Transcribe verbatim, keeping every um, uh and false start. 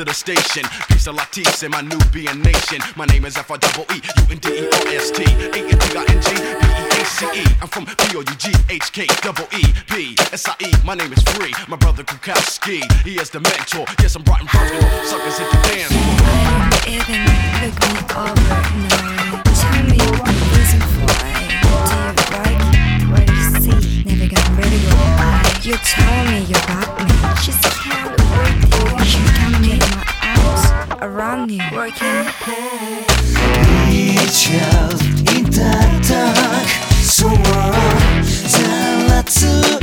to the station. Peace a Latisse in my Nubian nation. My name is F R E E U N D E R S T A N T I N G B E A C E. I'm from P O U G H K double E P S I E. My name is Free. My brother Kukowski, he is the mentor. Yes, I'm bright and broken. Suckers hit the dance floor. Even look me over now. Tell me the reason why. Do you like what you see? Never got rid of your eye. You tell me you got me. Just can't with you. You can make my eyes around you. Working hard. Сейчас и так так сон. Залацу